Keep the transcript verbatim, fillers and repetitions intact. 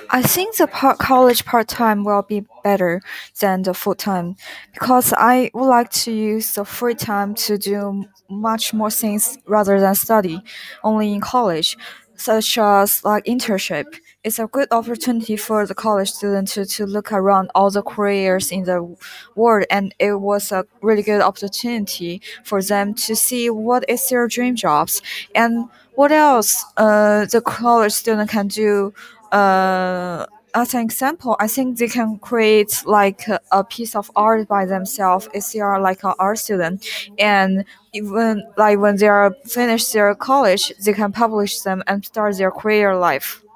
I think the part college part time will be better than the full time because I would like to use the free time to do much more things rather than study only in college, such as like internship. It's a good opportunity for the college student to, to look around all the careers in the world, and it was a really good opportunity for them to see what is their dream jobs and what else uh, the college student can do. uh, as an example, I think they can create like a, a piece of art by themselves if they are like an art student, and even like when they are finished their college, they can publish them and start their career life.